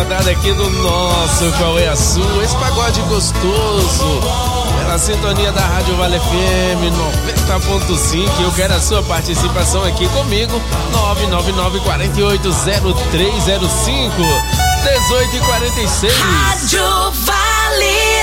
rodada aqui do nosso Qual é a Sua? Esse pagode gostoso, pela sintonia da Rádio Vale FM 90.5. Eu quero a sua participação aqui comigo, 999-480305, 18h46. Rádio Vale.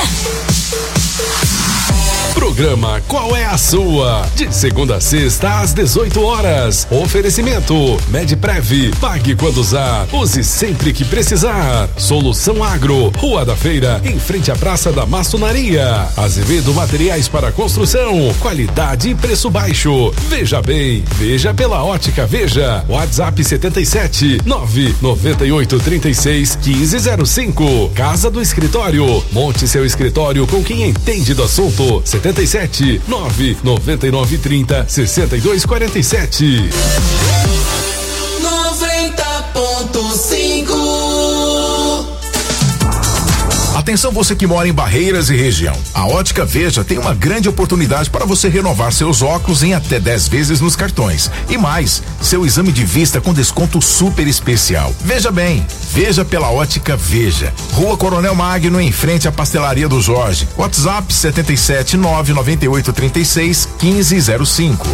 Programa Qual é a Sua? De segunda a sexta às 18 horas. Oferecimento Medprev. Pague quando usar. Use sempre que precisar. Solução Agro. Rua da Feira, em frente à Praça da Maçonaria. Azevedo Materiais para Construção. Qualidade e preço baixo. Veja bem. Veja pela Ótica Veja. WhatsApp 77 998 36 1505. Casa do Escritório. Monte seu escritório com quem entende do assunto. 77 999 30 6247. 90.5. Atenção você que mora em Barreiras e região. A Ótica Veja tem uma grande oportunidade para você renovar seus óculos em até 10 vezes nos cartões. E mais, seu exame de vista com desconto super especial. Veja bem, veja pela Ótica Veja. Rua Coronel Magno, em frente à Pastelaria do Jorge. WhatsApp 77 998 36 1505.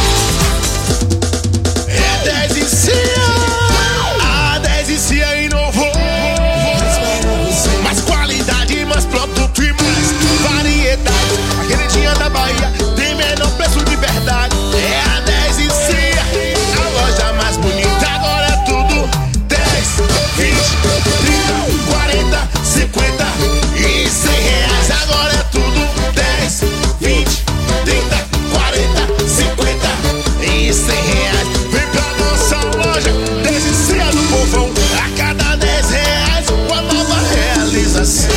É 10 e Cia. A 10 e Cia inovou. Mais qualidade, mais produto e mais variedade. A queridinha da Bahia tem menor preço de verdade. É a 10 e Cia, a loja mais bonita. Agora é tudo 10, 20, 30, 40, 50 e 100 reais. Agora é tudo 10, 20, 30, 40, 50 e 100 reais. Vem pra nossa loja, 10 e Cia do povão. A cada 10 reais, uma nova realização.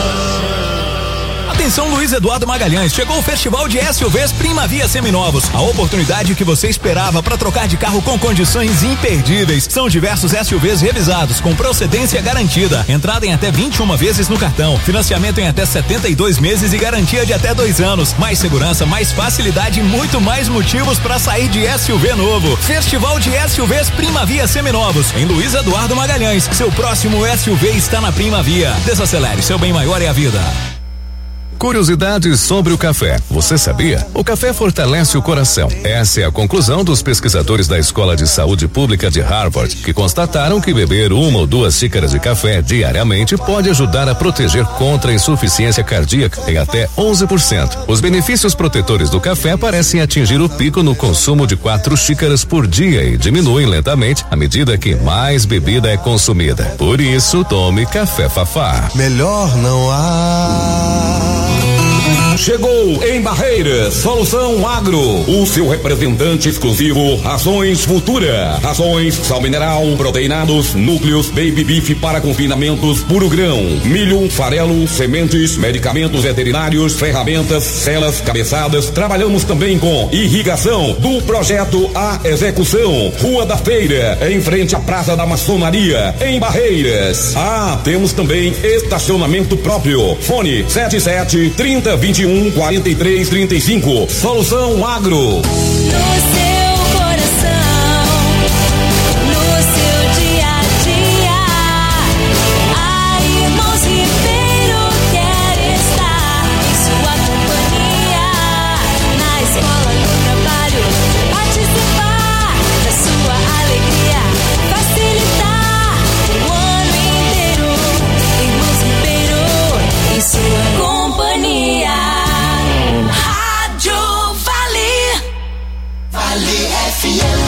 Atenção, Luiz Eduardo Magalhães, chegou o Festival de SUVs Primavia Seminovos, a oportunidade que você esperava para trocar de carro com condições imperdíveis. São diversos SUVs revisados com procedência garantida, entrada em até 21 vezes no cartão, financiamento em até 72 meses e garantia de até 2 anos. Mais segurança, mais facilidade e muito mais motivos para sair de SUV novo. Festival de SUVs Primavia Seminovos, em Luiz Eduardo Magalhães. Seu próximo SUV está na Primavia. Desacelere, seu bem maior é a vida. Curiosidades sobre o café. Você sabia? O café fortalece o coração. Essa é a conclusão dos pesquisadores da Escola de Saúde Pública de Harvard, que constataram que beber 1 ou 2 xícaras de café diariamente pode ajudar a proteger contra a insuficiência cardíaca em até 11%. Os benefícios protetores do café parecem atingir o pico no consumo de 4 xícaras por dia e diminuem lentamente à medida que mais bebida é consumida. Por isso, tome café Fafá. Melhor não há. Chegou em Barreiras, Solução Agro, o seu representante exclusivo, Rações Futura. Rações, sal mineral, proteinados, núcleos, baby beef para confinamentos, puro grão, milho, farelo, sementes, medicamentos veterinários, ferramentas, celas, cabeçadas. Trabalhamos também com irrigação, do projeto à execução. Rua da Feira, em frente à Praça da Maçonaria, em Barreiras. Temos também estacionamento próprio. Fone 77 30 21 43 35. Solução Agro. No seu coração, no seu dia a dia, a Irmãos Ribeiro quer estar em sua companhia. Na escola, no trabalho, participar da sua alegria, facilitar o ano inteiro. Irmãos Ribeiro em sua companhia. Rádio Vale. Vale FM.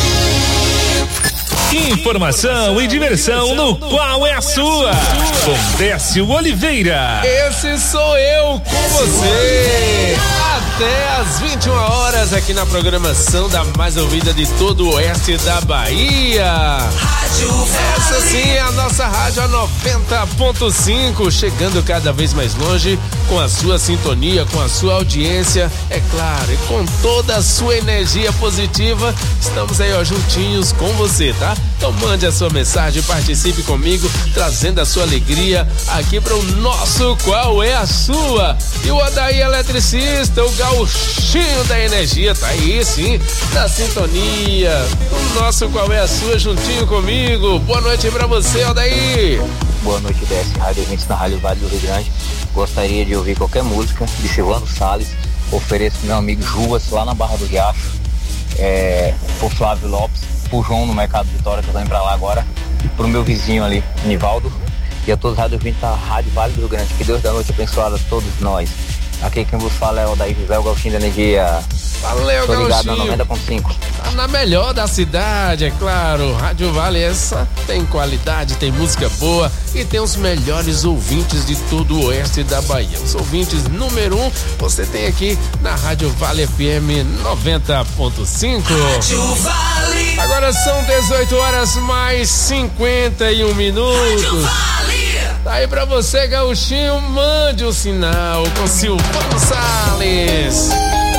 Informação e diversão no Qual é a Sua? Com Décio Oliveira. Esse sou eu com você. Até às 21 horas aqui na programação da mais ouvida de todo o oeste da Bahia. Essa sim é a nossa rádio a 90.5, chegando cada vez mais longe com a sua sintonia, com a sua audiência, é claro, e com toda a sua energia positiva. Estamos aí, ó, juntinhos com você, tá? Então mande a sua mensagem, participe comigo, trazendo a sua alegria aqui para o nosso Qual é a Sua? E o Odaí Eletricista, o gauchinho da energia, tá aí sim, da sintonia. O nosso Qual é a Sua juntinho comigo. Boa noite pra você, Odaí. boa noite DS Rádio ouvintes na Rádio Vale do Rio Grande. Gostaria de ouvir qualquer música de Silvano Salles. Ofereço pro meu amigo Juvas lá na Barra do Riacho, pro Flávio Lopes, pro João no Mercado Vitória, que eu tô indo pra lá agora, pro meu vizinho ali, Nivaldo, e a todos os rádio ouvintes da Rádio Vale do Rio Grande. Que Deus da noite abençoada a todos nós. Aqui quem vos fala é o Daí José, o Gauchinho da Energia. Valeu, tô ligado Gauchinho. na 90.5. Tá na melhor da cidade, é claro. Rádio Vale, essa tem qualidade, tem música boa e tem os melhores ouvintes de todo o oeste da Bahia. Os ouvintes número 1, você tem aqui na Rádio Vale FM 90.5. Rádio Vale. Agora são 18 horas mais 51 minutos. Rádio Vale. Tá aí pra você, Gauchinho, mande o sinal com Silvano Salles.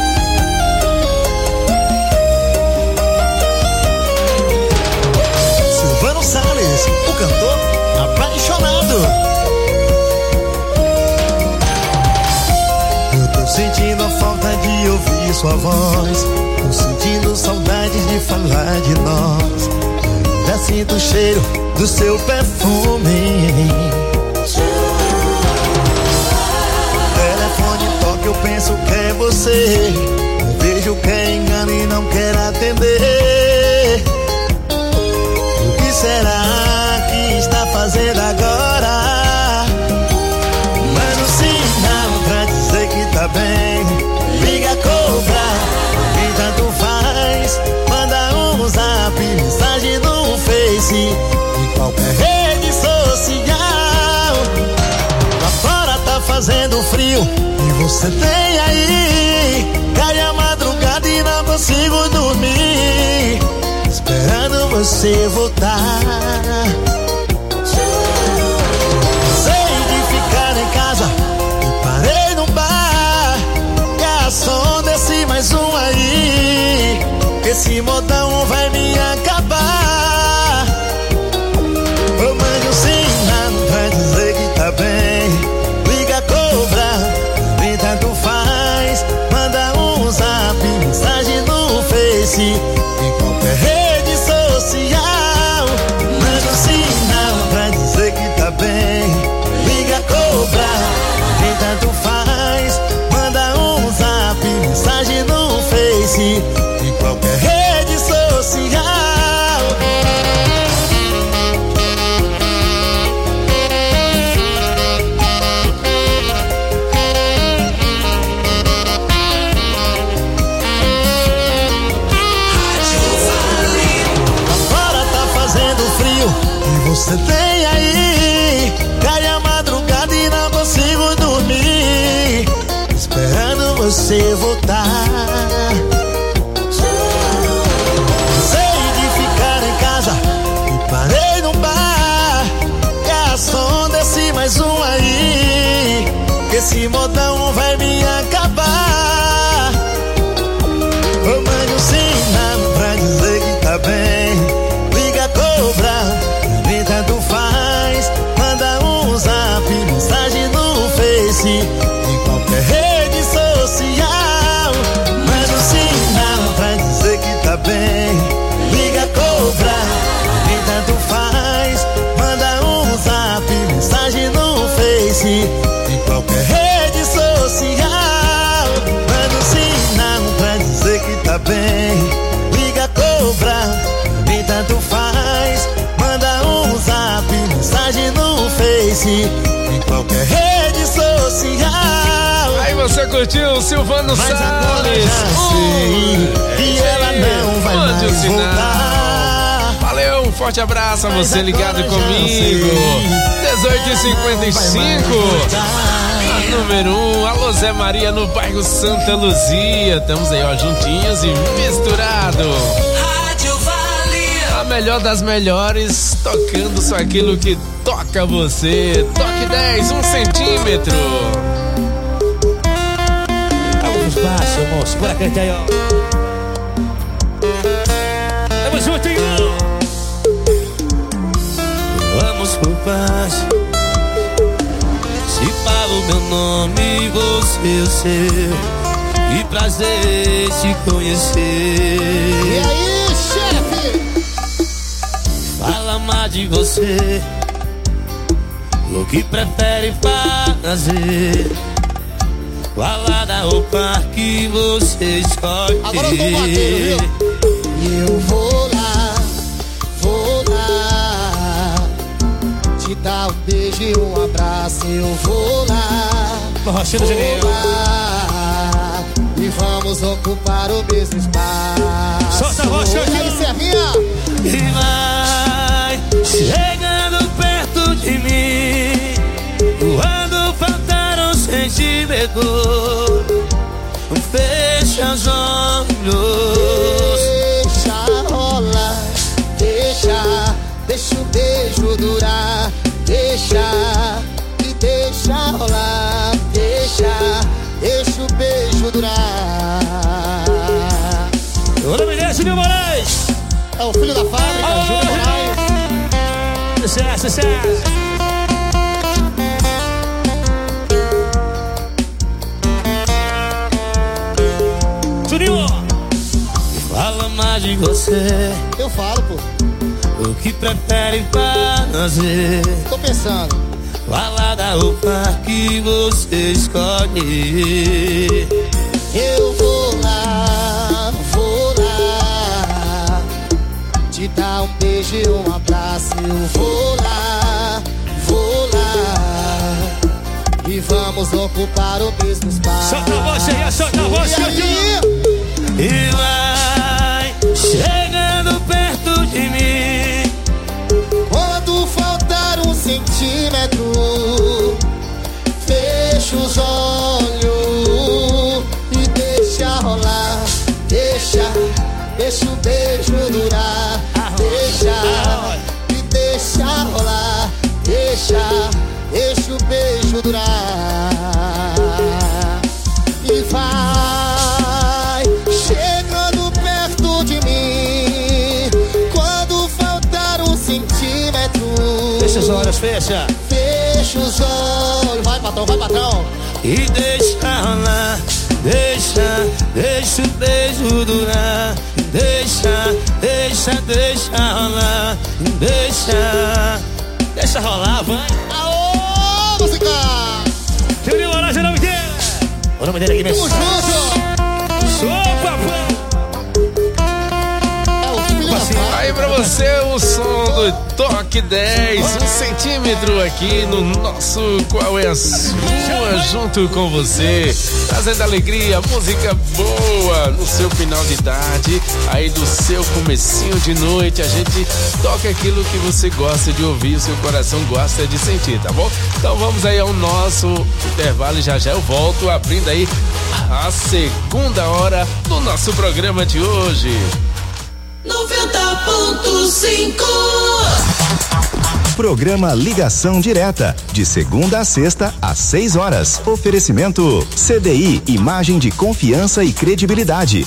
Silvano Salles, o cantor apaixonado. Eu tô sentindo a falta de ouvir sua voz. Tô sentindo saudades de falar de nós. Já sinto o cheiro do seu perfume. Telefone toca, eu penso que é você. Eu vejo que é engano e não quero atender. O que será que está fazendo agora? Manda um sinal pra dizer que tá bem. Liga, cobra, quem tanto faz. Manda um zap, mensagem no Face, em qualquer rede social. Lá fora tá fazendo frio e você tem aí. Cai a madrugada e não consigo dormir, esperando você voltar. Sei de ficar em casa e parei no bar. Garçom, desce mais um aí, que esse modão vai me acabar. Eu mando um sinal pra dizer que tá bem. Liga, cobra, nem tanto faz. Manda um zap, mensagem no Face, em qualquer rede social. Manda um sinal pra dizer que tá bem. Liga, cobra, nem tanto faz. Manda um zap, mensagem no Face, em qualquer rede social. Você tem aí, cai a madrugada e não consigo dormir, esperando você voltar. Sei de ficar em casa e parei no bar. Garçom, desce mais um aí, que esse modão vai me acabar. Eu mando um sinal pra dizer que tá bem. Liga, cobra, nem tanto faz. Manda um zap, mensagem no Face, em qualquer rede social. Manda um sinal pra dizer que tá bem. Liga, cobra, nem tanto faz. Manda um zap, mensagem no Face, em qualquer rede social. Manda um sinal pra dizer que tá bem. Liga, cobra, nem tanto faz. Manda um zap, mensagem no Face, em qualquer rede social. Aí você curtiu Silvano Salles. E ela não vai mande mais o sinal. voltar. Valeu, um forte abraço a você ligado comigo. 18h55. A número 1, alô Zé Maria no bairro Santa Luzia. Estamos aí, ó, juntinhos e misturado. Rádio Vale. A melhor das melhores, tocando só aquilo que toca você. Toque 10, 1 centímetro. Vamos baixo, moço. Segura a crente aí, ó. Tamo juntinho. Vamos por paz. Se falo meu nome, você o seu. Que prazer te conhecer. E aí, chefe? Fala mais de você. o que prefere fazer? Balada ou parque você escolhe. Agora eu tô batendo, viu? E eu vou lá, te dar um beijo e um abraço. Eu vou lá, e vamos ocupar o mesmo espaço. Solta a voz, Serrinha. E vai chegando perto de mim, quando faltar um sentimento, fecha os olhos. Deixa rolar, deixa o beijo durar. Deixa rolar, deixa o beijo durar. O nome desse, Júnior Moraes. É o filho da fábrica, Júnior Moraes. Sucesso. Juninho. Fala mais de você. Eu falo, pô. O que prefere fazer? Tô pensando. Balada ou parque você escolhe. Eu vou lá, te dar um beijo e um abraço. Eu vou lá, e vamos ocupar o mesmo espaço. Solta a voz aí, solta a voz, e vai chegando perto de mim, quando faltar um centímetro, fecha os olhos e deixa rolar. Deixa o beijo durar. Deixa rolar. Deixa o beijo durar. E vai chegando perto de mim, quando faltar um centímetro. Fecha os olhos, fecha. Fecha os olhos. Vai, patrão. E deixa rolar. Deixa o beijo durar. Deixa rolar. Deixa rolar, vai. Aô, música! Júnior Moraes, o nome dele. O nome dele aqui mesmo. Aí pra você o som do Toque 10, 1 centímetro aqui no nosso Qual é a Sua, junto com você, trazendo alegria, música boa no seu final de tarde, aí do seu comecinho de noite. A gente toca aquilo que você gosta de ouvir, o seu coração gosta de sentir, tá bom? Então vamos aí ao nosso intervalo e já eu volto abrindo aí a segunda hora do nosso programa de hoje. 90.5. Programa Ligação Direta, de segunda a sexta, às 6 horas. Oferecimento CDI, imagem de confiança e credibilidade.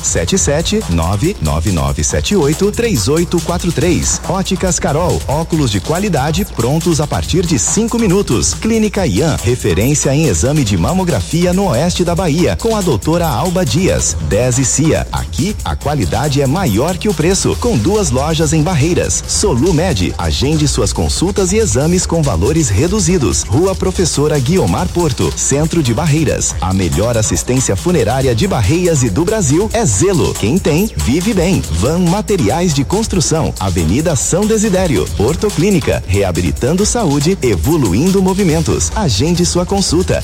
77999783843. Óticas Carol, óculos de qualidade prontos a partir de 5 minutos. Clínica Ian, referência em exame de mamografia no oeste da Bahia, com a doutora Alba Dias. 10 e Cia, aqui a qualidade é maior que o preço, com 2 lojas em Barreiras. Solumed, agende suas consultas e exames com valores reduzidos. Rua Professora Guiomar Porto, Centro de Barreiras. A melhor assistência funerária de Barreiras e do Brasil é Zelo. Quem tem, vive bem. Van Materiais de Construção, Avenida São Desidério. Ortoclínica, reabilitando saúde, evoluindo movimentos. Agende sua consulta.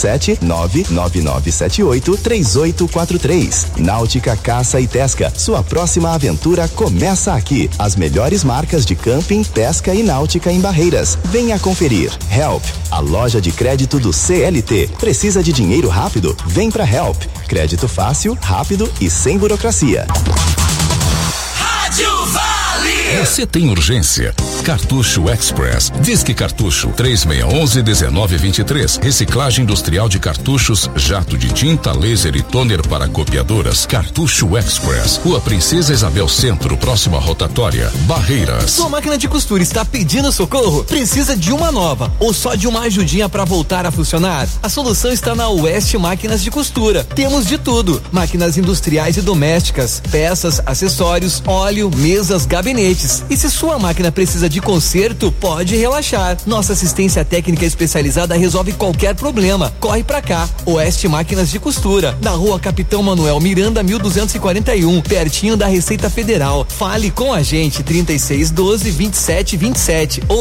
77999783843. Náutica Caça e Pesca, sua próxima aventura começa aqui. As melhores marcas de camping, pesca e náutica em Barreiras. Venha conferir. Help, a loja de crédito do CLT. Precisa de dinheiro rápido? Vem pra Help. Crédito fácil, rápido e sem burocracia. Rádio Vale. Você tem urgência? Cartucho Express. Disque Cartucho 3611-1923. Reciclagem industrial de cartuchos, jato de tinta, laser e toner para copiadoras. Cartucho Express. Rua Princesa Isabel Centro, próxima rotatória, Barreiras. Sua máquina de costura está pedindo socorro? Precisa de uma nova ou só de uma ajudinha para voltar a funcionar? A solução está na Oeste Máquinas de Costura. Temos de tudo: máquinas industriais e domésticas, peças, acessórios, óleo, mesas, gabinetes. grátis. E se sua máquina precisa de conserto, pode relaxar. Nossa assistência técnica especializada resolve qualquer problema. Corre pra cá. Oeste Máquinas de Costura, na Rua Capitão Manuel Miranda, 1241, pertinho da Receita Federal. Fale com a gente, 3612-2727 ou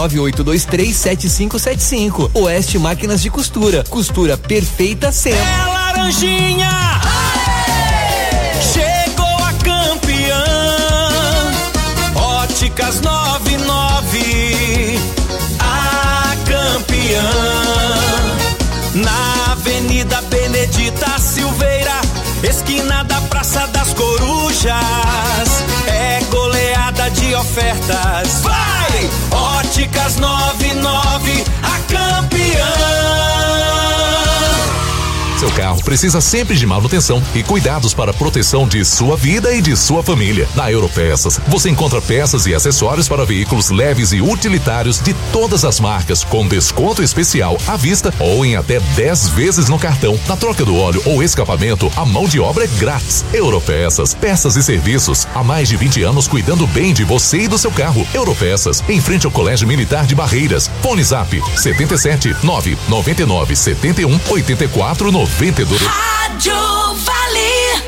998237575. Oeste Máquinas de Costura. Costura perfeita sempre. É Laranjinha! Chegou a campeã. Óticas 99. A campeã. Na Avenida Benedita Silveira, esquina da Praça das Corujas. É goleada de ofertas. Vai! Óticas 99, a campeã. Seu carro precisa sempre de manutenção e cuidados para a proteção de sua vida e de sua família. Na Europeças, você encontra peças e acessórios para veículos leves e utilitários de todas as marcas, com desconto especial à vista ou em até 10 vezes no cartão. Na troca do óleo ou escapamento, a mão de obra é grátis. Europeças, peças e serviços. Há mais de 20 anos cuidando bem de você e do seu carro. Europeças, em frente ao Colégio Militar de Barreiras. Fone Zap 77 999 71 84 92. Rádio Vale.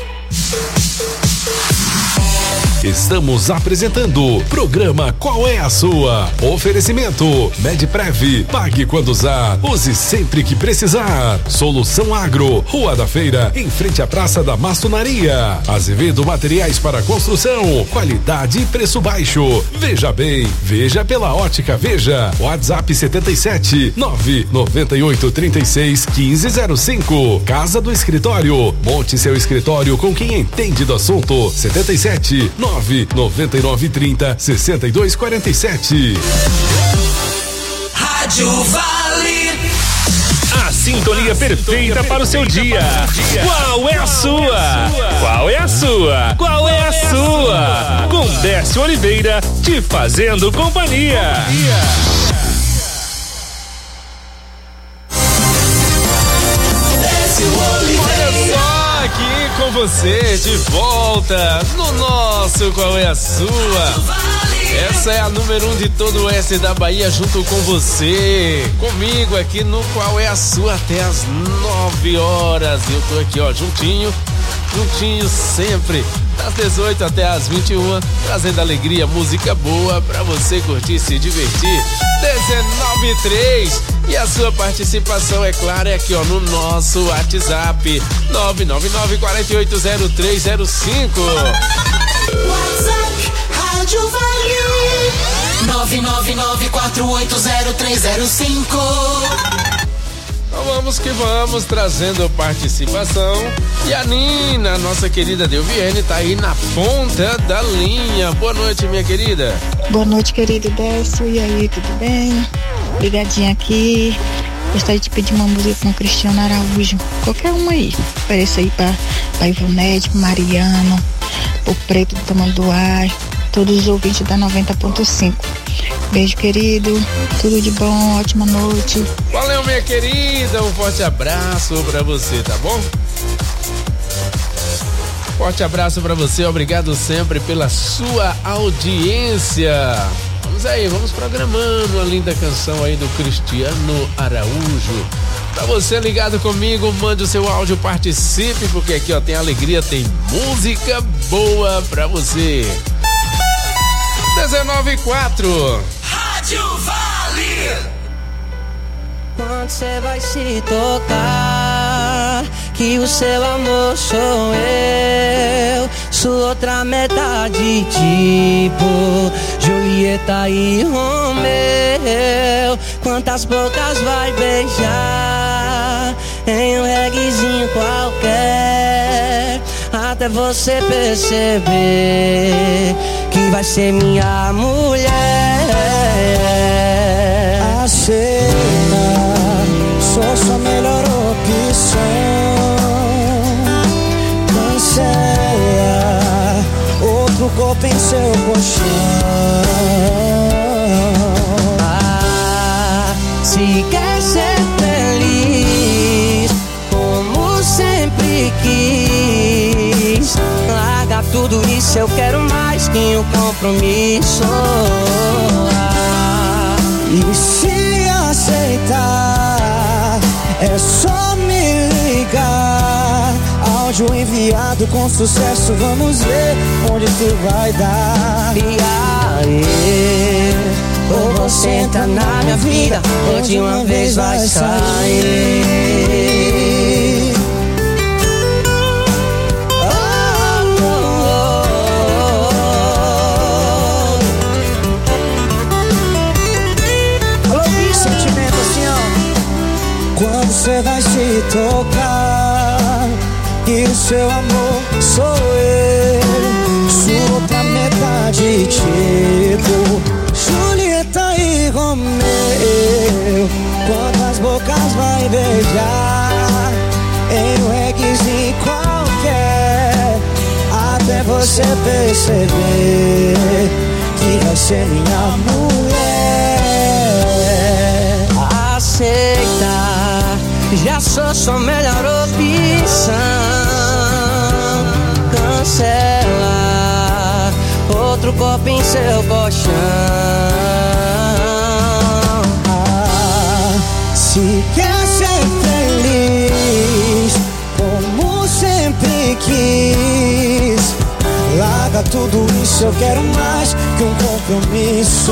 Estamos apresentando o programa Qual é a Sua? Oferecimento Medprev, pague quando usar, use sempre que precisar. Solução Agro, Rua da Feira, em frente à Praça da Maçonaria. Azevedo Materiais para Construção, qualidade e preço baixo. Veja bem, veja pela Ótica Veja. WhatsApp 77 998 36 1505. Casa do Escritório, monte seu escritório com quem entende do assunto. 77 99930 6247. Rádio Vale. A sintonia perfeita para o seu dia. Qual é a sua? Qual é a sua? Qual é a sua? Com Décio Oliveira te fazendo companhia. Olha só, aqui com você de volta no nosso Qual é a Sua? Essa é a número 1 de todo o oeste da Bahia, junto com você, comigo aqui no Qual é a Sua até as 9 horas. Eu tô aqui, ó, juntinho sempre, das 18 até as 21, trazendo alegria, música boa pra você curtir e se divertir. 19:03 e a sua participação, é claro, é aqui, ó, no nosso WhatsApp 999-480305. WhatsApp Rádio Vale 999-480305. Então vamos que vamos, trazendo participação. E a Nina, nossa querida Delviene, tá aí na ponta da linha. Boa noite, minha querida. Boa noite, querido Décio. E aí, tudo bem? Ligadinha aqui. Gostaria de pedir uma música com Cristiano Araújo. Qualquer uma aí. Ofereça aí pra Ivonete, pro Mariano, pro Preto do Tamanduá, todos os ouvintes da 90.5. Beijo, querido. Tudo de bom, ótima noite. Valeu, minha querida. Um forte abraço pra você, tá bom? Forte abraço pra você. Obrigado sempre pela sua audiência. Vamos aí, vamos programando a linda canção aí do Cristiano Araújo. Pra você ligado comigo, mande o seu áudio, participe, porque aqui, ó, tem alegria, tem música boa pra você. 19:04. Rádio Vale. Quando você vai se tocar, que o seu amor sou eu, sua outra metade, tipo Julieta e Romeu. Quantas bocas vai beijar em um reguezinho qualquer, até você perceber que vai ser minha mulher. Aceita, sou sua melhor opção. Cancela outro corpo em seu colchão. Se quer ser feliz, como sempre quis, larga tudo tudo isso eu quero mais que um compromisso. E se aceitar, é só me ligar. Áudio enviado com sucesso, vamos ver onde tu vai dar. E aí, ou você entra na minha vida, ou de uma vez vai sair. Sentimento assim, ó. Quando você vai se tocar, e o seu amor sou eu, sua outra metade, tipo Julieta e Romeu. Quando as bocas vai beijar em um reguezinho qualquer, até você perceber que vai ser minha mulher. Aceita, já sou sua melhor opção. Cancela outro copo em seu colchão. Se quer ser feliz, como sempre quis, larga tudo isso, eu quero mais que um compromisso.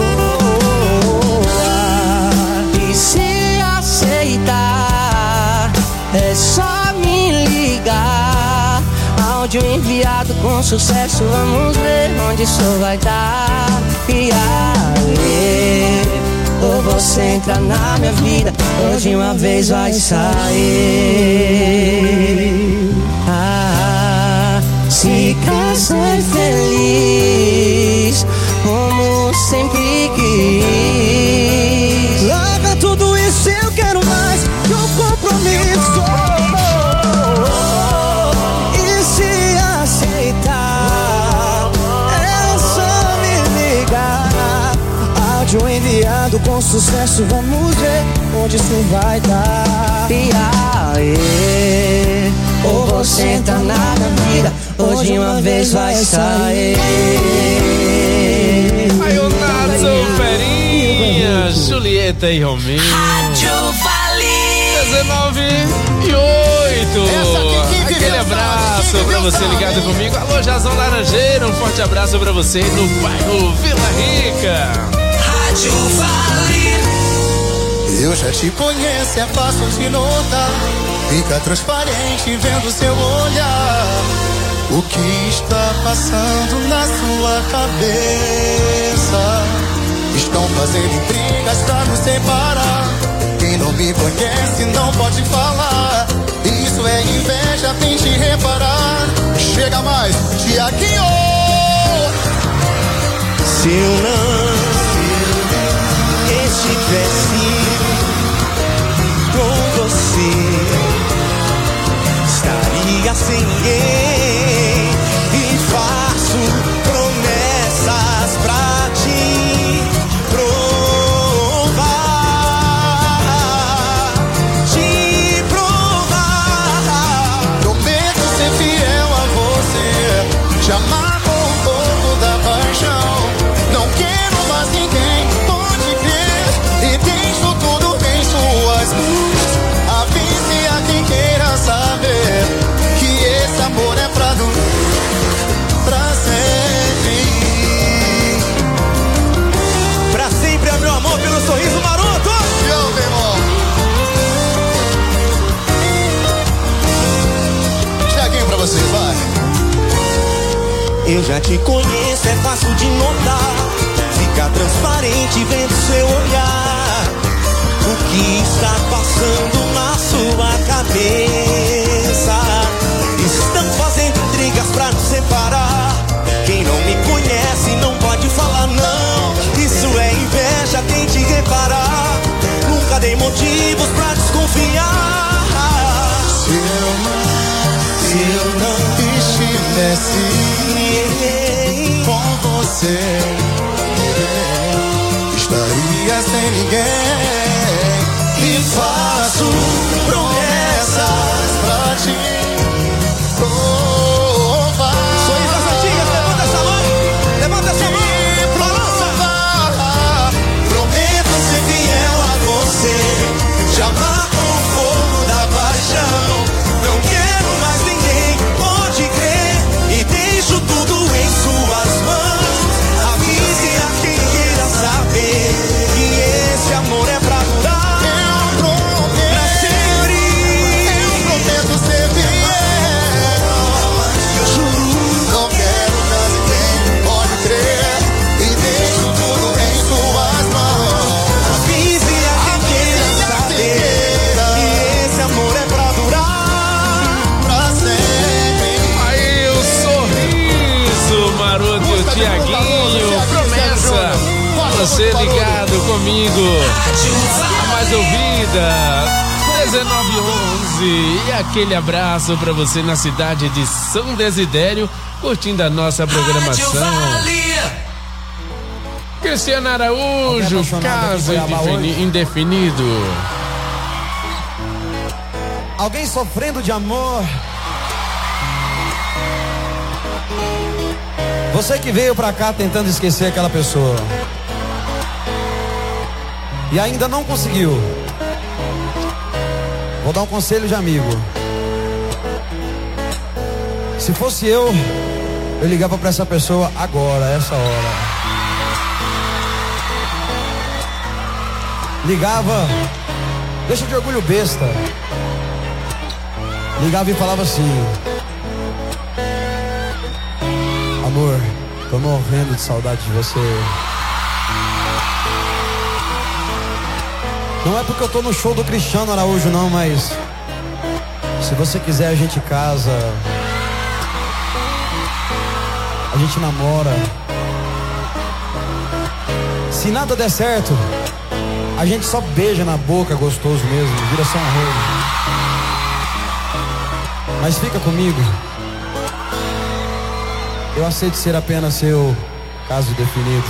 E se aceitar, é só me ligar. Áudio enviado com sucesso, vamos ver onde isso vai dar. E aí, ou você entra na minha vida, ou de uma vez vai sair. Se quer ser feliz, como sempre quis, larga tudo isso, eu quero mais que um compromisso. E se aceitar, é só me ligar. Áudio enviado com sucesso, vamos ver onde isso vai dar. E aí, ou você entra na minha vida, ou de uma vez vai sair. Aí o Nazo, Ferinha, Julieta e Romeu. Rádio Vale 19:08. Aquele abraço pra você ligado comigo. Alô, Jazão Laranjeira, um forte abraço pra você no bairro Vila Rica. Rádio Vale. Eu já te conheço, é fácil de notar. Fica transparente vendo seu olhar. O que está passando na sua cabeça? Estão fazendo intrigas pra nos separar. Quem não me conhece não pode falar. Isso é inveja, tente reparar. Chega mais, Tiaguinho. Se eu não estivesse com você, estaria sem ninguém. E faço promessas pra te provar, te provar. Prometo ser fiel a você, te amar com um pouco da paixão. Não quero mais ninguém, pode crer. E deixo tudo em suas mãos. Avise a quem queira saber que esse amor é pra sempre. Pra sempre é meu amor pelo sorriso maroto. Eu, meu irmão. Tiaguinho pra vocês, vai. Eu já te conheço, é fácil de notar. Fica transparente vendo seu olhar. O que está passando na sua cabeça? Estão fazendo intrigas pra nos separar. Quem não me conhece não pode falar não. Isso é inveja, tente reparar. Nunca dei motivos pra desconfiar. Se eu não estivesse com você, estaria sem ninguém. E faço promessas pra te provar. Sorriso das antigas, domingo. A mais ouvida, 1911. E aquele abraço pra você na cidade de São Desidério, curtindo a nossa programação. Cristiano Araújo, caso indefinido. Alguém sofrendo de amor. Você que veio pra cá tentando esquecer aquela pessoa e ainda não conseguiu. Vou dar um conselho de amigo. Se fosse eu ligava pra essa pessoa agora, essa hora. Ligava, deixa de orgulho besta. Ligava e falava assim: amor, tô morrendo de saudade de você. Não é porque eu tô no show do Cristiano Araújo não, mas se você quiser a gente casa, a gente namora. Se nada der certo, a gente só beija na boca, gostoso mesmo, vira só um rolo. Mas fica comigo. Eu aceito ser apenas seu caso definido.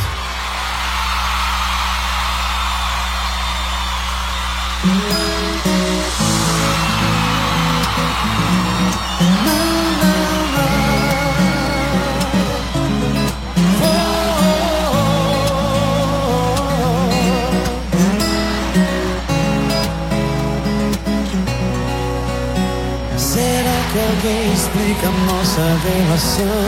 Alguém explica nossa relação.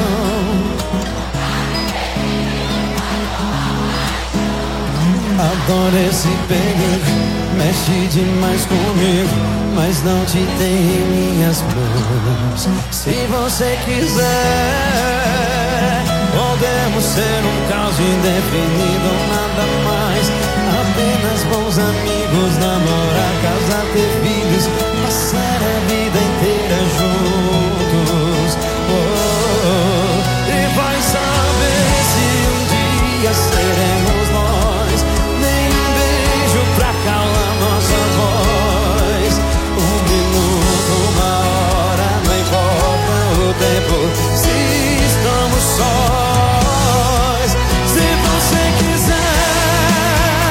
Adoro esse perigo, mexe demais comigo, mas não te tenho em minhas mãos. Se você quiser, podemos ser um caso indefinido ou nada mais. Apenas bons amigos, namorar, casar, ter filhos, passar a vida inteira juntos. E vai saber se um dia seremos nós. Nem um beijo pra calar nossa voz. Um minuto, uma hora, não importa o tempo, se estamos sós. Se você quiser,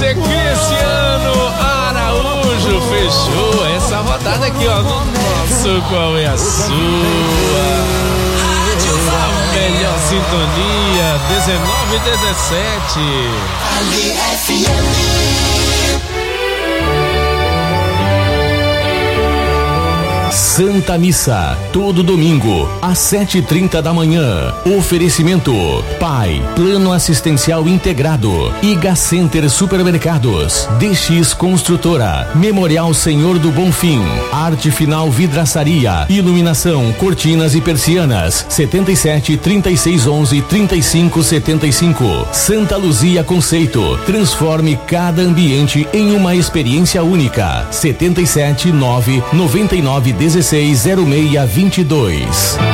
você, Cristiano Araújo. Fechou essa rodada aqui, ó, no nosso Qual é a Sua? A melhor sintonia, 19h17. Ali FM. Santa Missa, todo domingo, às 7h30 da manhã. Oferecimento: PAI, Plano Assistencial Integrado, Iga Center Supermercados, DX Construtora, Memorial Senhor do Bonfim, Arte Final Vidraçaria, Iluminação, Cortinas e Persianas, 77 36 11 35 75. Santa Luzia Conceito, transforme cada ambiente em uma experiência única. 77 9 99 16 0622.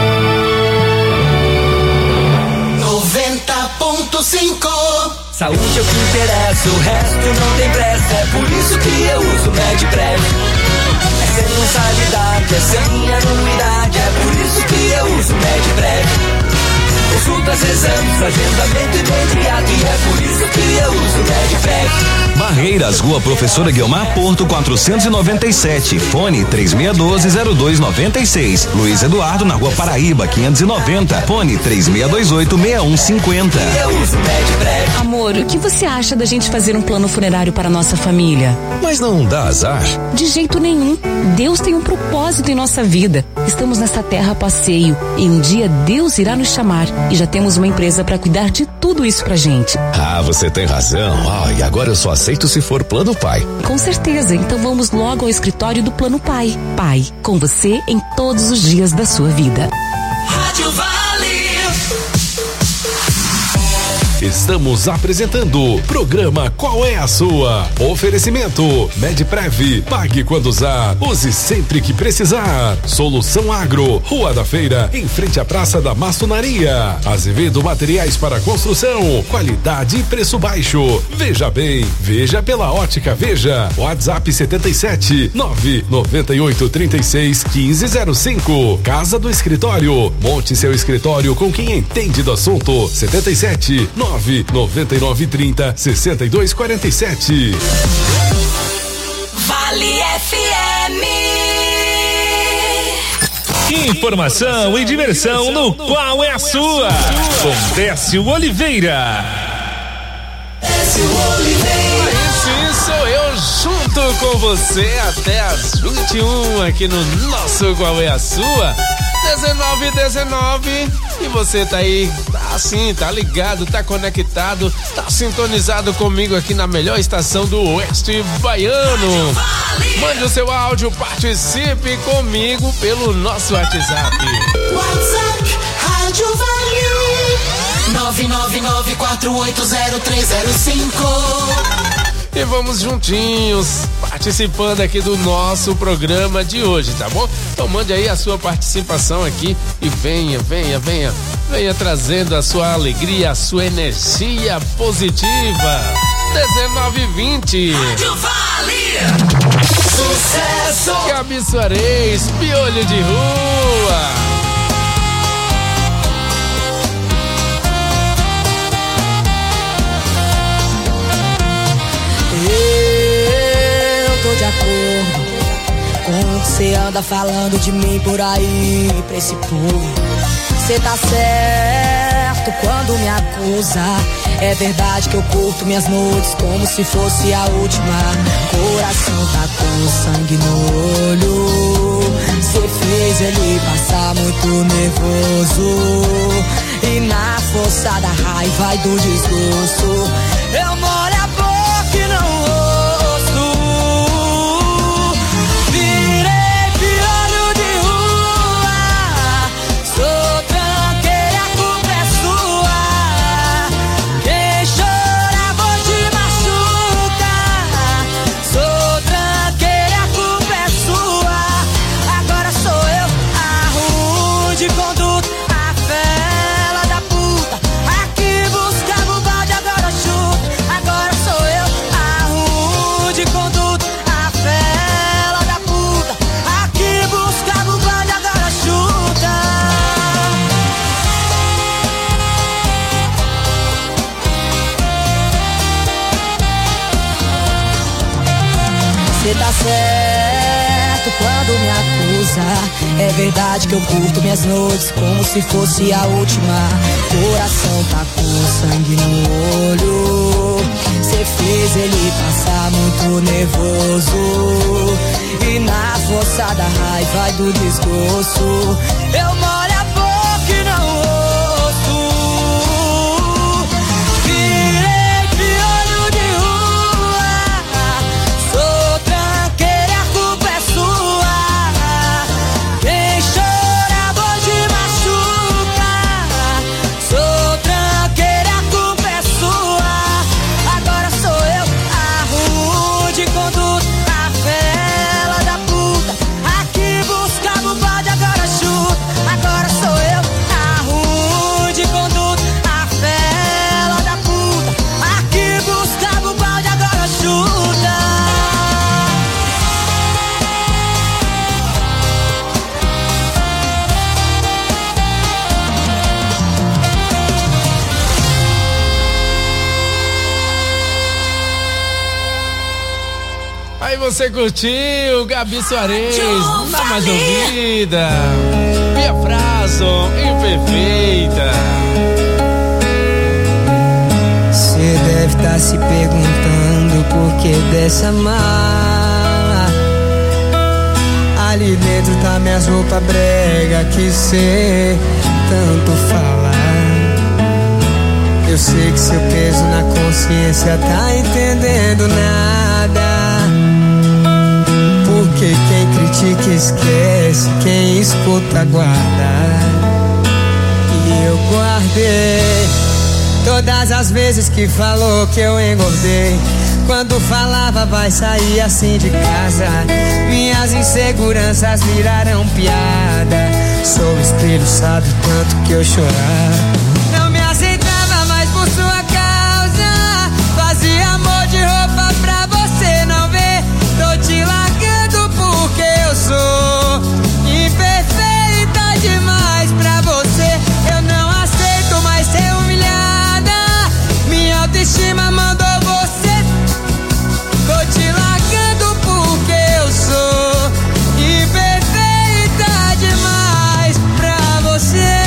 90.5. Saúde é o que interessa, o resto não tem pressa. É por isso que eu uso MedPrev. É responsabilidade, é sem anuidade. É por isso que eu uso MedPrev. Consultas, exames, agendamento imediato. E é por isso que eu uso MedPrev. Barreiras, Rua Professora Guiomar Porto 497, fone 3612-0296. Luiz Eduardo na Rua Paraíba 590, fone 3628-6150. Amor, o que você acha da gente fazer um plano funerário para nossa família? Mas não dá azar? De jeito nenhum. Deus tem um propósito em nossa vida. Estamos nessa terra a passeio e um dia Deus irá nos chamar e já temos uma empresa para cuidar de tudo isso pra gente. Ah, você tem razão. E agora eu só aceito se for Plano Pai. Com certeza, então vamos logo ao escritório do Plano Pai. Pai, com você em todos os dias da sua vida. Rádio Vale. Estamos apresentando programa Qual é a Sua? Oferecimento MedPrev, pague quando usar, use sempre que precisar. Solução Agro, Rua da Feira, em frente à Praça da Maçonaria. Azevedo Materiais para Construção, qualidade e preço baixo. Veja bem, veja pela Ótica Veja. WhatsApp 77 998 36 1505. Casa do Escritório, monte seu escritório com quem entende do assunto. 77 99930 6247. Vale FM. Informação e diversão no Qual é a Sua? Com Décio Oliveira. Décio Oliveira. Sim, sou eu junto com você até as 21 aqui no nosso Qual é a Sua? 19h19 e você tá aí, tá assim, tá ligado, tá conectado, tá sintonizado comigo aqui na melhor estação do Oeste Baiano. Mande o seu áudio, participe comigo pelo nosso WhatsApp. WhatsApp Rádio Vale 999480305. E vamos juntinhos, participando aqui do nosso programa de hoje, tá bom? Então mande aí a sua participação aqui e venha trazendo a sua alegria, a sua energia positiva. 19h20. Rádio Vale. Sucesso. Gabi Soares, Piolho de Rua. De acordo com o que você anda falando de mim por aí pra esse povo. Você tá certo quando me acusa. É verdade que eu curto minhas noites como se fosse a última. Coração tá com sangue no olho. Você fez ele passar muito nervoso. E na força da raiva e do desgosto eu molho a boca e não Agora certo quando me acusa. É verdade que eu curto minhas noites como se fosse a última. Coração tá com sangue no olho. Cê fez ele passar muito nervoso. E na força da raiva e do desgosto eu molho a boca e não ouço. Virei piolho de rua. Sou tranqueira, a culpa é sua. Quem chora hoje machuca. Sou tranqueira, a culpa é sua. Agora sou eu a rude conduta, a fela da puta. Aqui buscava o balde, agora chuta. Agora sou eu a rude conduta, a fela da puta. Aqui buscava o balde, agora chuta. Aí você curtiu Gabi Soares, na mais ouvida. Bia Frason, imperfeita. Cê deve tá se perguntando por que dessa mala. Ali dentro tá minhas roupas brega que cê tanto fala. Eu sei que seu peso na consciência tá entendendo nada. Porque quem critica esquece, quem escuta guarda. E eu guardei todas as vezes que falou que eu engordei. Quando falava vai sair assim de casa. Minhas inseguranças viraram piada. Sou o espelho, sabe tanto que eu chorava. Não me aceitava mais por sua causa. Fazia amor de roupa pra você não ver. Tô te largando porque eu sou imperfeita demais pra você. Eu não aceito mais ser humilhada. Minha autoestima mandou você. Tô te largando porque eu sou imperfeita demais pra você.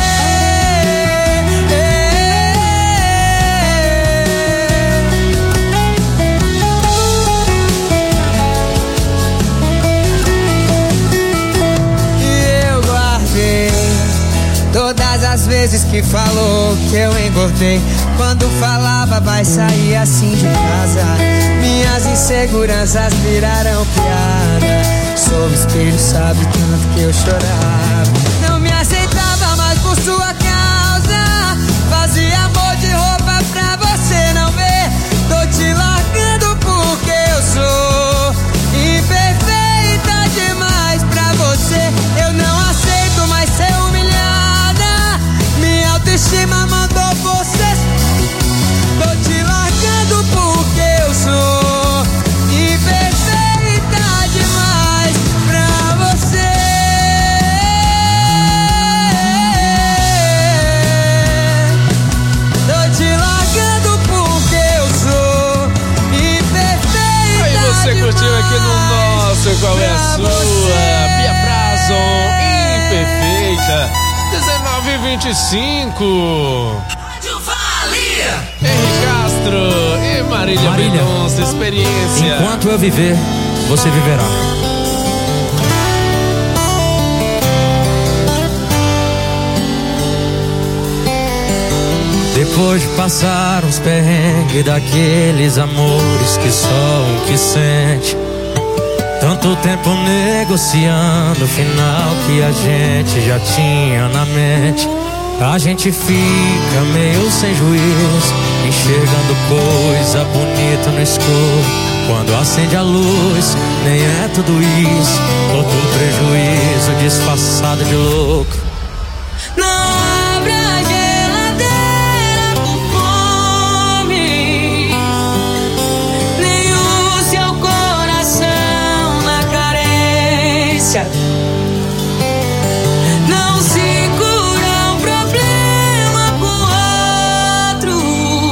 Todas as vezes que falou que eu engordei. Quando falava vai sair assim de casa. Minhas inseguranças viraram piada. Sou o espelho, sabe tanto que eu chorava. Não me aceitava mais por sua causa. Fazia amor de roupa pra você não ver. Tô te largando porque eu sou imperfeita demais pra você. Eu não aceito mais ser humilhada. Minha autoestima mandou você. Tô te largando porque eu sou imperfeita demais pra você. Tô te largando porque eu sou imperfeita. Aí você curtiu aqui no nosso Qual é a Sua? Bia Frason, imperfeita. 19h25. Henrique Castro e Marília Mendonça, experiência. Enquanto eu viver, você viverá. Depois de passar uns perrengues daqueles amores que só um que sente. Tanto tempo negociando o final que a gente já tinha na mente. A gente fica meio sem juízo, enxergando coisa bonita no escuro. Quando acende a luz, nem é tudo isso. Todo prejuízo disfarçado de louco. Não abra a geladeira por fome, nem o seu coração na carência. Não se cura um problema com outro.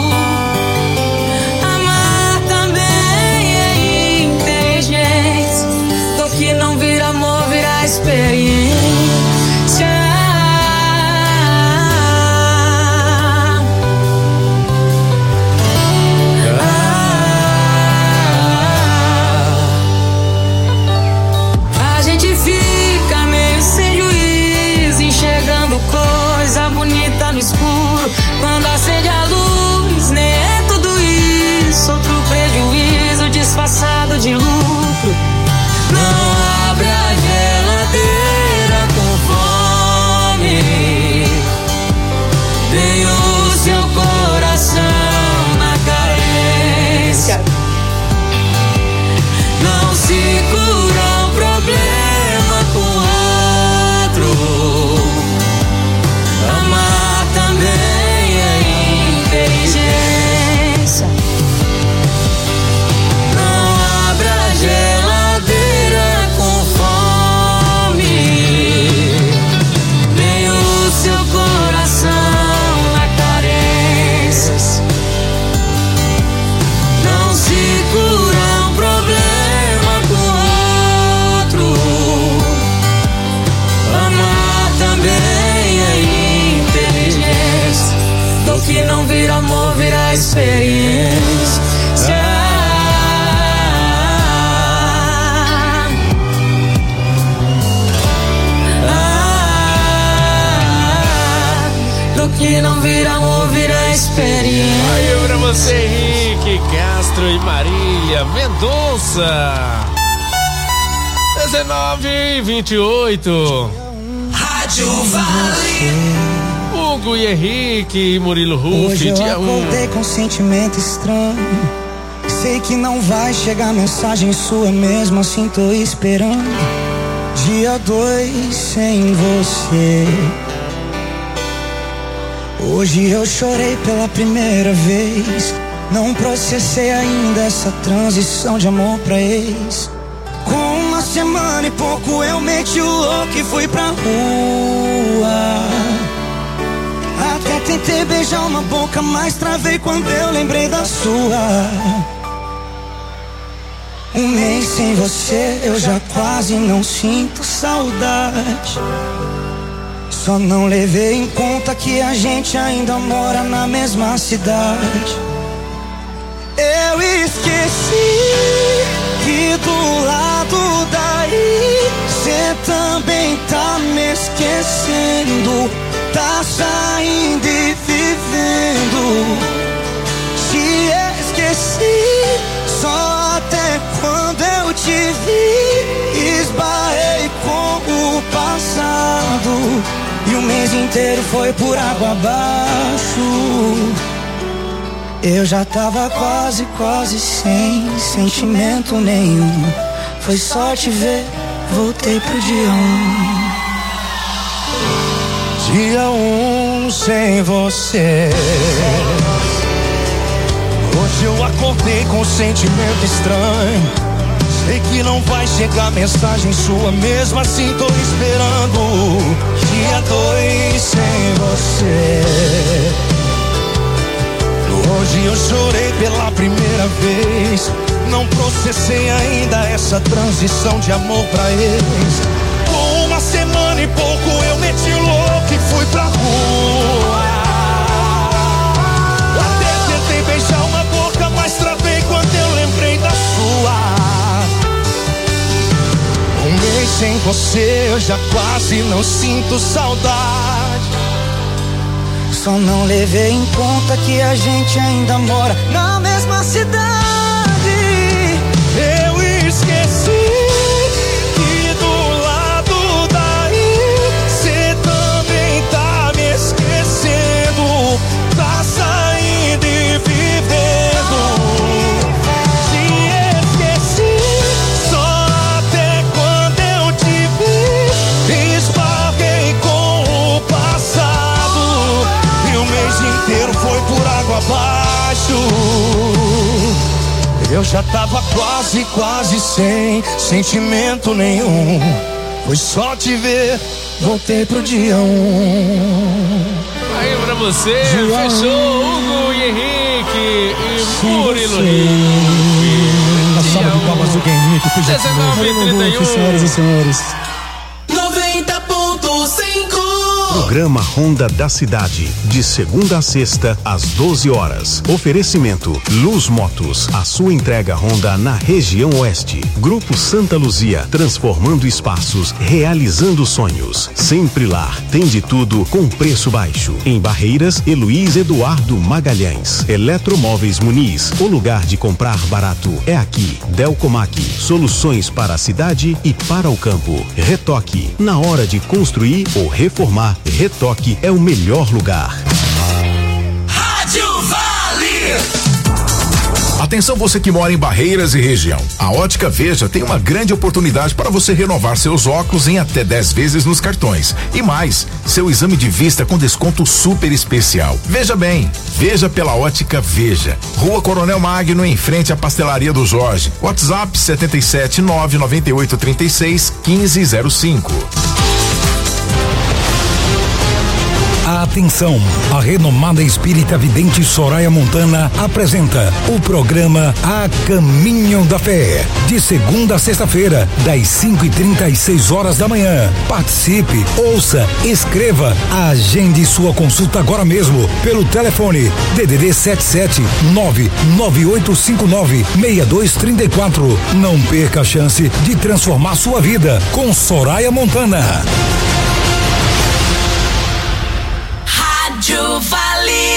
Amar também é inteligência. a experiência. Do que não vira amor, vira experiência. Aí pra você, Henrique Castro e Marília Mendonça. 19h28. Rádio Vale. Hugo e Henrique e Murilo Ruff. Hoje eu acordei com um sentimento estranho. Sei que não vai chegar mensagem sua, mesmo assim tô esperando. Dia 2 sem você. Hoje eu chorei pela primeira vez. Não processei ainda essa transição de amor pra ex. Com uma semana e pouco eu meti o louco e fui pra rua. Até tentei beijar uma boca, mas travei quando eu lembrei da sua. Um mês sem você eu já quase não sinto saudade. Só não levei em conta que a gente ainda mora na mesma cidade. Eu esqueci que do lado daí cê também tá me esquecendo. Tá saindo e vivendo. Te esqueci só até quando eu te vi. Esbarrei com o passado e o mês inteiro foi por água abaixo. Eu já tava quase sem sentimento nenhum. Foi só te ver, voltei pro dia 1. Dia 1 sem você. Hoje eu acordei com um sentimento estranho. Sei que não vai chegar mensagem sua, mesmo assim tô esperando. Dia 2 sem você. Hoje eu chorei pela primeira vez. Não processei ainda essa transição de amor pra ex. Com uma semana e pouco eu meti o louco e fui pra rua. Até tentei beijar uma boca, mas travei quando eu lembrei da sua. Um mês sem você eu já quase não sinto saudade. Só não levei em conta que a gente ainda mora na mesma cidade. Eu esqueci que do lado daí cê também tá me esquecendo. Tá saindo e vivendo. Te esqueci só até quando eu te vi. Esbarrei com o passado e o mês inteiro foi por água abaixo. Eu já tava quase sem sentimento nenhum. Foi só te ver, voltei pro dia 1. Aí pra você, dia fechou 1. Hugo e Henrique e Murilo Ruff. Na sala de palmas do Henrique, 19h31. Senhoras e senhores. 90.5. Programa Honda da Cidade, de segunda a sexta, às 12 horas. Oferecimento Luz Motos, a sua entrega Honda na região oeste. Grupo Santa Luzia, transformando espaços, realizando sonhos. Sempre Lar, tem de tudo com preço baixo. Em Barreiras, Luiz Eduardo Magalhães. Eletromóveis Muniz, o lugar de comprar barato é aqui. Delcomac, soluções para a cidade e para o campo. Retoque, na hora de construir ou reformar, Retoque é o melhor lugar. Rádio Vale. Atenção você que mora em Barreiras e região. A Ótica Veja tem uma grande oportunidade para você renovar seus óculos em até 10 vezes nos cartões. E mais, seu exame de vista com desconto super especial. Veja bem, veja pela Ótica Veja. Rua Coronel Magno, em frente à Pastelaria do Jorge. WhatsApp 77998361505. A Atenção, a renomada espírita vidente Soraya Montana apresenta o programa A Caminho da Fé, de segunda a sexta-feira, das 5h30 às 6h da manhã. Participe, ouça, escreva, agende sua consulta agora mesmo pelo telefone DDD 77 998596234. Não perca a chance de transformar sua vida com Soraya Montana. Rádio Vale.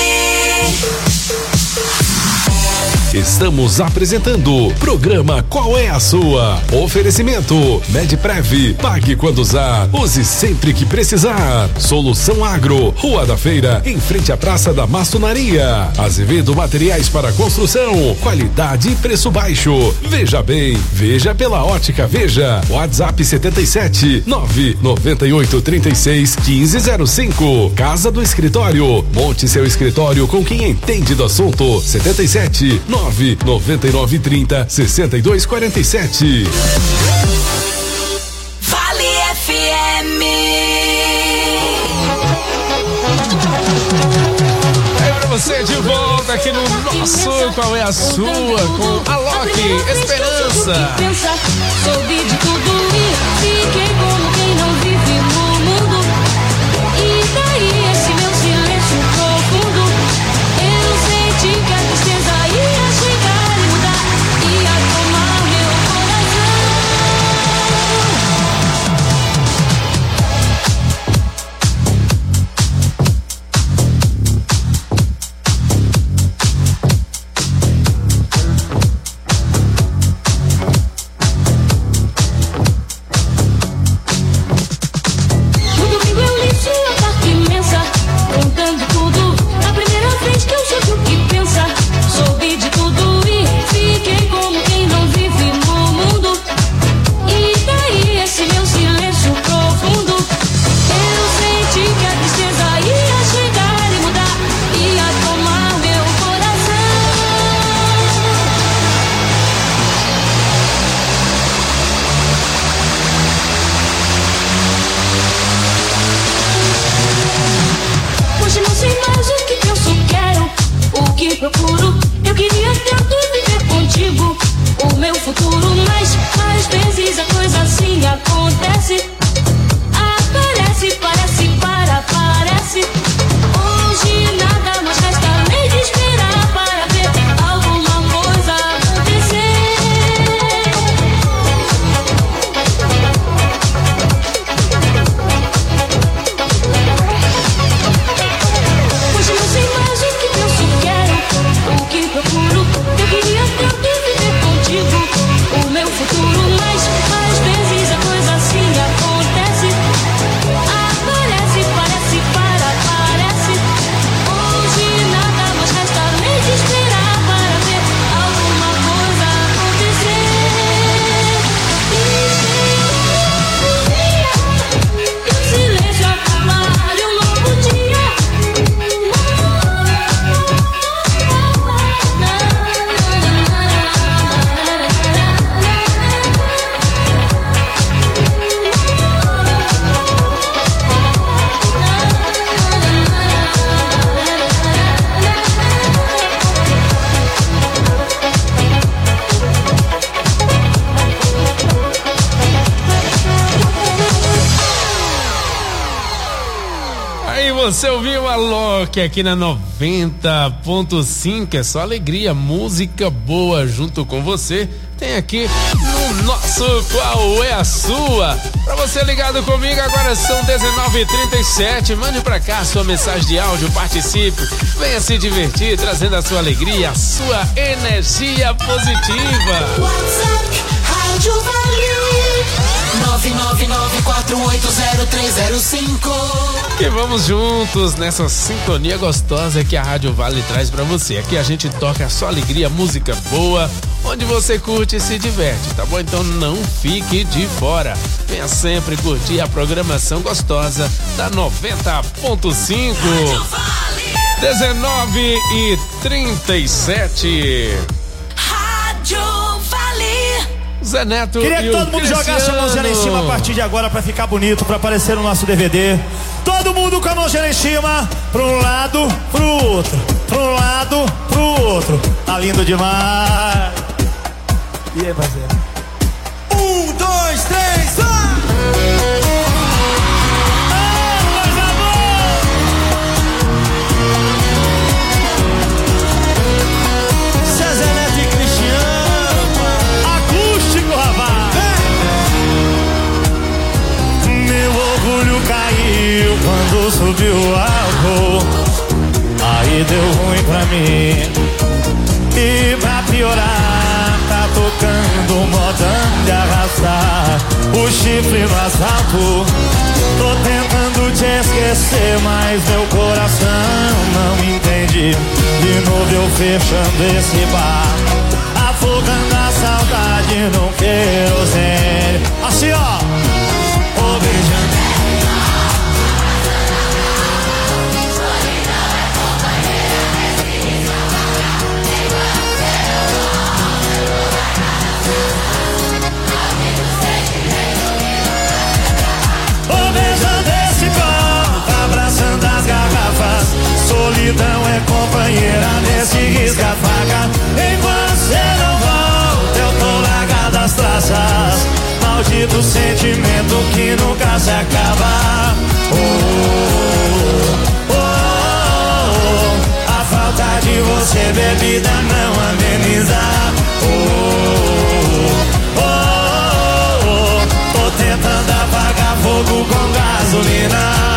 Estamos apresentando o programa Qual é a Sua? Oferecimento Medprev, pague quando usar, use sempre que precisar. Solução Agro, Rua da Feira, em frente à Praça da Maçonaria. Azevedo Materiais para Construção, qualidade e preço baixo. Veja bem, veja pela Ótica Veja. WhatsApp 77 998 36 1505. Casa do Escritório, monte seu escritório com quem entende do assunto. 77 99930 6247. Vale FM. É pra você de volta aqui no nosso Qual é a Sua? Com a Loki, Esperança. Soube de tudo e fiquei como quem não vive no mundo. E daí esse meu silêncio profundo? Eu senti que a tristeza ia chegar e mudar, ia tomar meu procuro. Eu queria tanto viver contigo o meu futuro, mas às vezes a coisa assim acontece. Aparece, parece, parece. Hoje nada mais resta nem de esperar para ver alguma coisa acontecer. Hoje não sei mais o que penso, quero, o que procuro. Eu queria tanto viver contigo o meu futuro, mas às vezes a coisa assim acontece. Aparece, parece, parece. Hoje nada mais resta nem de esperar para ver alguma coisa acontecer. E o silêncio acabar e um novo dia. Aí você ouviu a Loki aqui na 90.5, é só alegria, música boa junto com você. Tem aqui no nosso Qual é a Sua? Pra você ligado comigo, agora são 19h37. Mande pra cá sua mensagem de áudio, participe, venha se divertir, trazendo a sua alegria, a sua energia positiva. WhatsApp, Rádio Vale, 999480305. E vamos juntos nessa sintonia gostosa que a Rádio Vale traz pra você. Aqui a gente toca só alegria, música boa, onde você curte e se diverte, tá bom? Então não fique de fora. Venha sempre curtir a programação gostosa da 90.5. 19h37. Rádio Vale. Zé Neto. Queria que e todo o mundo jogasse a mãozinha lá em cima a partir de agora pra ficar bonito, pra aparecer no nosso DVD. Todo Todo mundo com a mão lá em cima, pra um lado, pro outro, pra um lado, pro outro. Tá lindo demais. E aí, parceiro? 1, 2, 3, vai! Zezé Neto e Cristiano, acústico, rapaz. Meu orgulho caiu quando subiu o álcool. Aí deu ruim pra mim. E pra piorar, tá tocando um modão de arrastar o chifre no asfalto. Tô tentando te esquecer, mas meu coração não me entende. De novo eu fechando esse bar, afogando a saudade no querosene. Assim ó, ô beijando. Solidão é companheira nesse risca-faca. Enquanto você não volta, eu tô largado as traças. Maldito sentimento que nunca se acaba. A falta de você, bebida, não ameniza. Tô tentando apagar fogo com gasolina.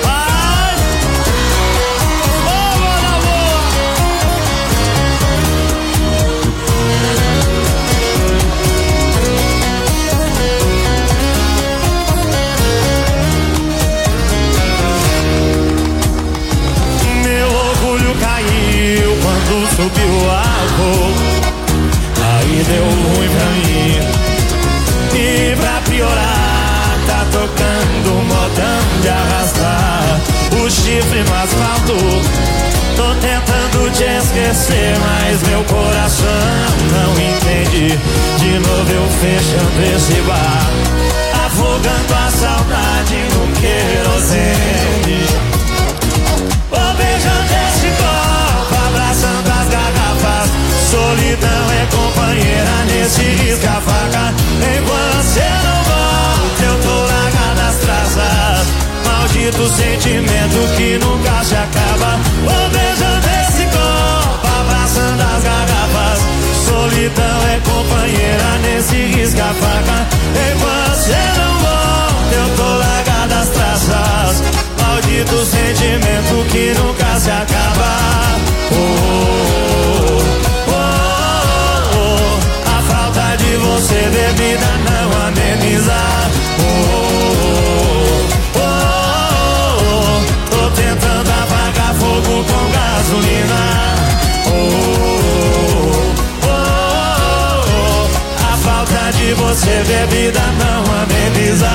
Subiu o álcool, aí deu ruim pra mim. E pra piorar, tá tocando um modão de arrastar o chifre no asfalto. Tô tentando te esquecer, mas meu coração não entende. De novo eu fechando esse bar, afogando a saudade no querosene. Vou beijando esse copo, abraçando as garrafas. Solidão é companheira nesse risca-faca. Enquanto cê não volta, eu tô largado nas traças. Maldito sentimento que nunca se acaba. Vou beijando esse copo, abraçando as garrafas. Solidão é companheira nesse risca-faca. Enquanto cê não volta, eu tô largado nas traças. Maldito sentimento que nunca se acaba. A falta de você, bebida, não ameniza. Tô tentando apagar fogo com gasolina. A falta de você, bebida, não ameniza.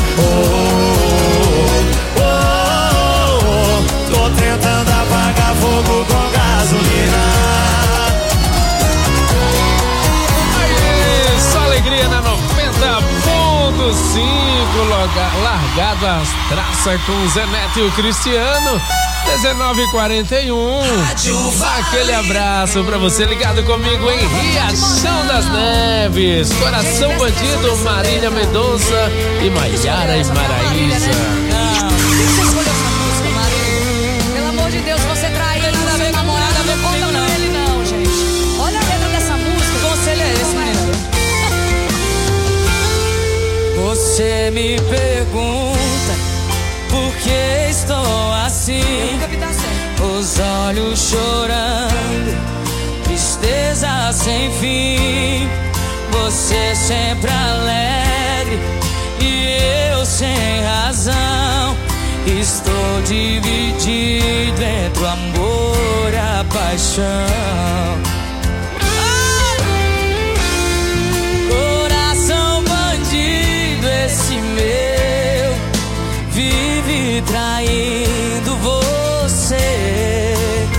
Tô tentando apagar fogo com gasolina. Aí, só alegria na 90.5, largado as traças com Zé Neto e o Cristiano. 19h41. Aquele abraço pra você ligado comigo em Riachão das Neves. Coração Bandido, Marília Mendonça e Maiara e Maraísa. Pelo amor de Deus, você traiu nada a ver com a namorada, não conta pra ele não, gente. Olha a letra dessa música. Que conselho é esse, menina? Você me pergunta por que estou assim. Os olhos chorando, tristeza sem fim. Você sempre alegre e eu sem razão. Estou dividido entre o amor e a paixão. Coração bandido, esse meu vive traindo você.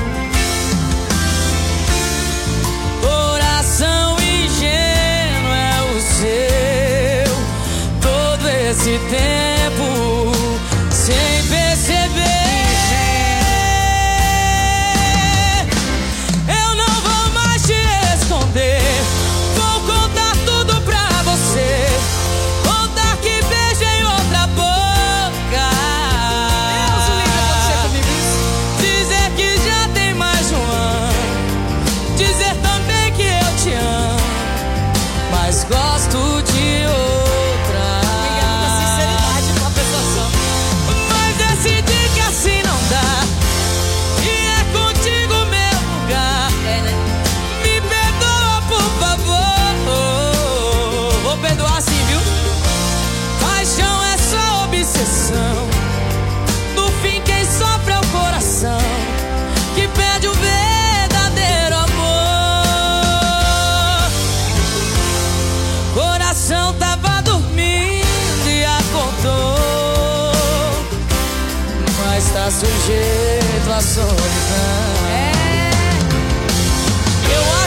Coração ingênuo é o seu. Todo esse tempo sem perceber. está sujeito à solidão. Eu